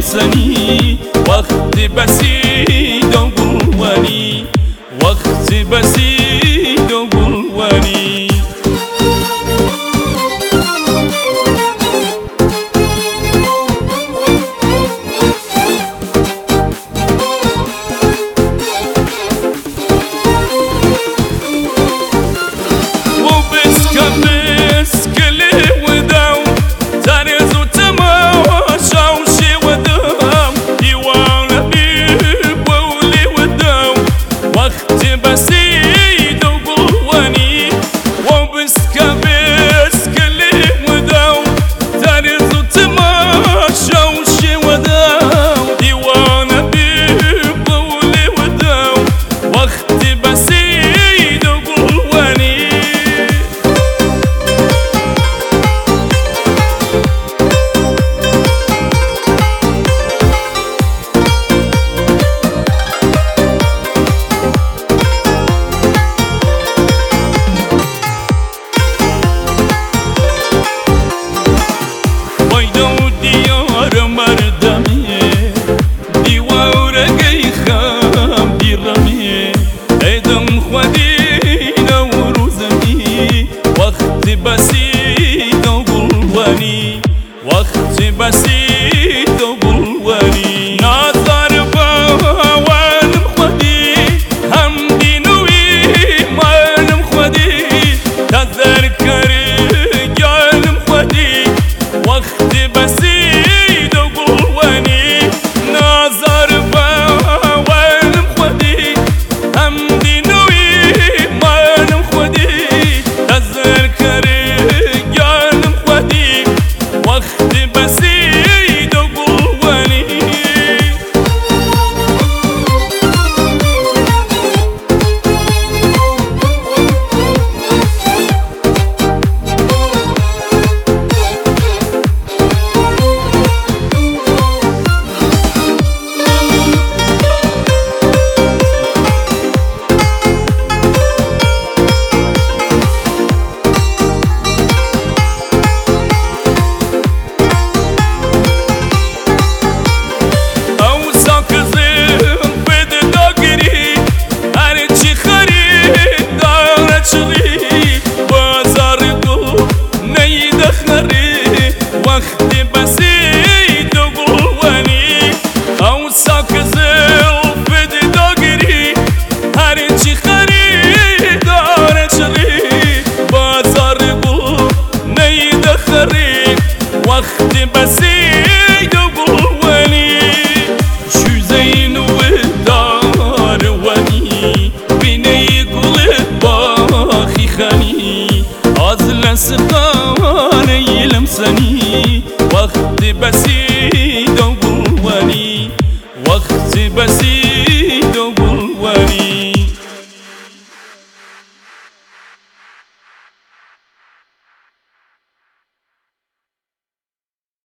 لمسني وقت بسيط وقلواني وقت بسيط وقلواني بسيط وقلواني وقت بسيط وقلواني نظر بوالم خدي همدي نوي مالم خدي تذكر جالم خدي وقت بسيط وقلواني نظر بوالم خدي همدي نوي مالم خدي تذكر وقت بسيط وقلواني وقت بسيط وقلواني اوساك زل فد داگری هرچی خریدار چلی بازار گل نیده خرید وقت بسیط وقلواني شو زين ودار وني بيني قلب باخي خاني عزل سقاني لمسني وقت بسيط